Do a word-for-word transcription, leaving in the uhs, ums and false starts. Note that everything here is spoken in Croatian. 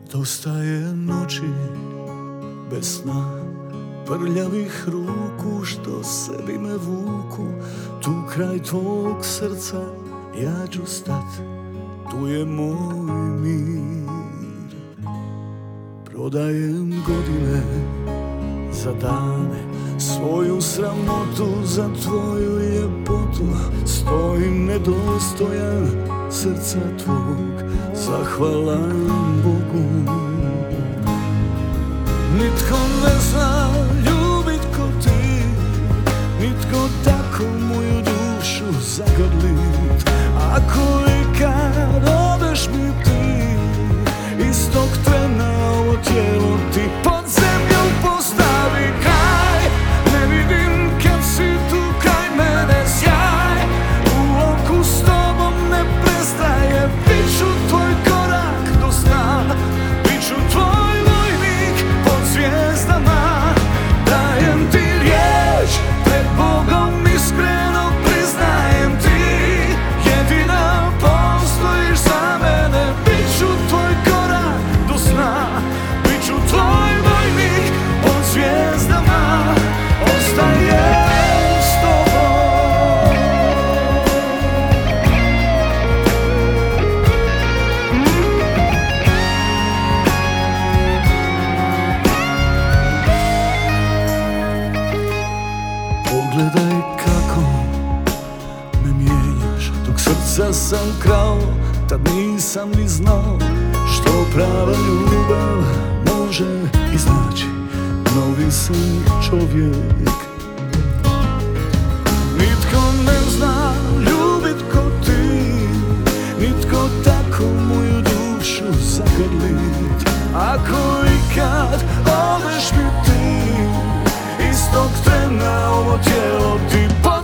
Dosta je noći bez sna, prljavih ruku što sebi me vuku. Tu kraj tvog srca ja ću stat, tu je moj mir. Prodajem godine za dane, svoju sramotu za tvoju ljepotu. Stojim nedostojan srca tvog, zahvalan Bogu. Nitko ne zna ljubit ko ti, nitko tako moju dušu zagrlit. Ako i kad odeš mi ti, istog trena ovo tijelo ti pod zemlju postavi kraj. Ne vidim kad si tu kraj mene sjaj, u oku s tobom ne prestaje. Biću tvoj korak do sna, biću tvoj vojnik pod zvijezdama. Dajem ti riječ, pred Bogom iskreno priznajem ti, jedina postojiš za mene. Biću tvoj korak do sna, biću tvoj vojnik pod zvijezdama. Ostajem s tobom. Pogledaj kako me mijenjaš, dok srca sam krao, tad nisam ni znao što prava ljubav može iznaći. Novi sam čovjek. Nitko ne zna ljubit ko ti, nitko tako moju dušu zagrlit. Ako i kad odeš mi ti, istog trena ovo tijelo ti